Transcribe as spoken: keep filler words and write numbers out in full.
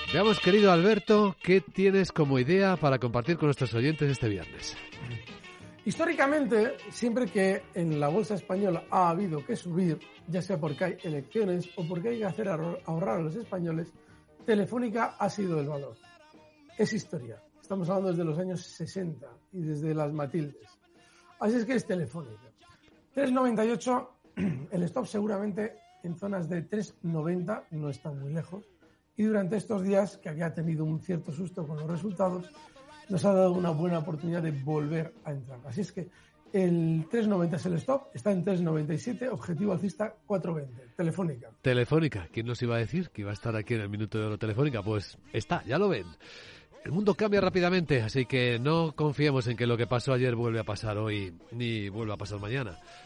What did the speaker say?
Veamos, querido Alberto, ¿qué tienes como idea para compartir con nuestros oyentes este viernes? Históricamente, siempre que en la bolsa española ha habido que subir, ya sea porque hay elecciones o porque hay que hacer ahorrar a los españoles, Telefónica ha sido el valor. Es historia. Estamos hablando desde los años sesenta y desde las Matildes. Así es que es Telefónica. tres noventa y ocho, el stop seguramente en zonas de tres noventa, no está muy lejos. Y durante estos días, que había tenido un cierto susto con los resultados, nos ha dado una buena oportunidad de volver a entrar. Así es que el tres noventa es el stop, está en tres noventa y siete, objetivo alcista cuatro veinte. Telefónica. Telefónica, ¿quién nos iba a decir que iba a estar aquí en el Minuto de Oro Telefónica? Pues está, ya lo ven. El mundo cambia rápidamente, así que no confiemos en que lo que pasó ayer vuelve a pasar hoy, ni vuelva a pasar mañana.